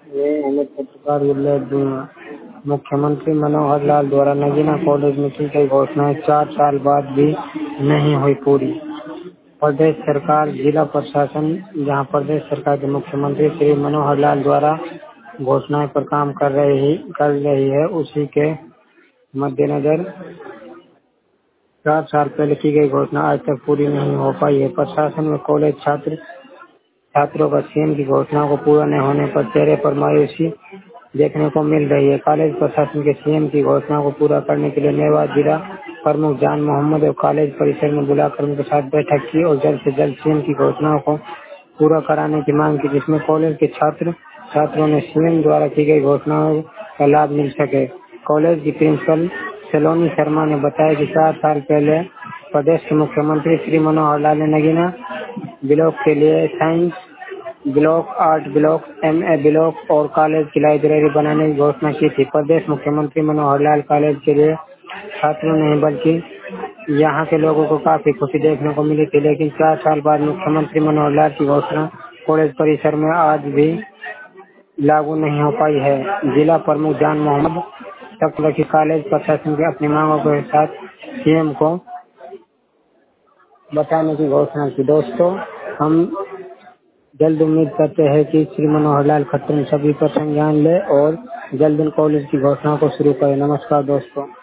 ये हमें पत्रकार मुख्यमंत्री मनोहर लाल द्वारा नगीना कॉलेज में की गई घोषणाएं 4 साल बाद भी नहीं हुई पूरी। प्रदेश सरकार जिला प्रशासन जहां प्रदेश सरकार के मुख्यमंत्री श्री मनोहर लाल द्वारा घोषणाएं पर काम कर रही है, उसी के मद्देनजर 4 साल पहले की गई घोषणा आज तक पूरी नहीं हो पाई है। प्रशासन में कॉलेज छात्रों का सीएम की घोषणाओं को पूरा नहीं होने पर चेहरे पर मायूसी देखने को मिल रही है। कॉलेज प्रशासन के सीएम की घोषणाओं को पूरा करने के लिए मेवात जिला प्रमुख जान मोहम्मद और कॉलेज परिसर में बुलाकर उनके साथ बैठक की और जल्द से जल्द सीएम की घोषणाओं को पूरा कराने की मांग की, जिसमें कॉलेज के छात्रों ने सीएम द्वारा की गई घोषणाओं का लाभ मिल सके। कॉलेज की प्रिंसिपल सलोनी शर्मा ने बताया कि 4 साल पहले प्रदेश के मुख्यमंत्री श्री मनोहर लाल ने नगीना ब्लॉक के लिए science block, art block, MA block और कॉलेज की लाइब्रेरी बनाने की घोषणा की थी। प्रदेश मुख्यमंत्री मनोहर लाल कॉलेज के लिए छात्रों नहीं बल्कि यहाँ के लोगों को काफी खुशी देखने को मिली थी, लेकिन 4 साल बाद मुख्यमंत्री मनोहर लाल की घोषणा कॉलेज परिसर में आज भी लागू नहीं हो पाई है। जिला प्रमुख जान मोहम्मद तक की कॉलेज प्रशासन की अपनी मांगों के साथ सीएम को बताने की घोषणा की। दोस्तों, हम जल्द उम्मीद करते हैं कि श्री मनोहर लाल खट्टर सभी पर संज्ञान ले और जल्द कॉलेज की घोषणा को शुरू करें। नमस्कार दोस्तों।